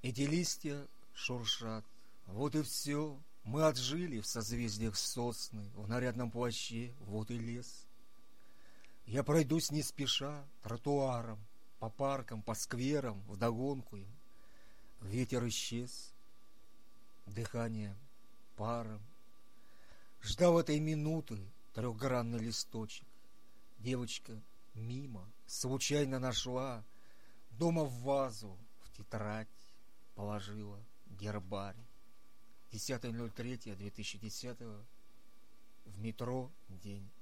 Эти листья шуршат. Вот и все. Мы отжили в созвездиях сосны, в нарядном плаще, вот и лес. Я пройдусь не спеша тротуаром, по паркам, по скверам, вдогонку им. Ветер исчез, дыхание паром. Ждал этой минуты трехгранный листочек. Девочка мимо случайно нашла, дома в вазу, в тетрадь положила гербарий. 10.03.2010 в метро, день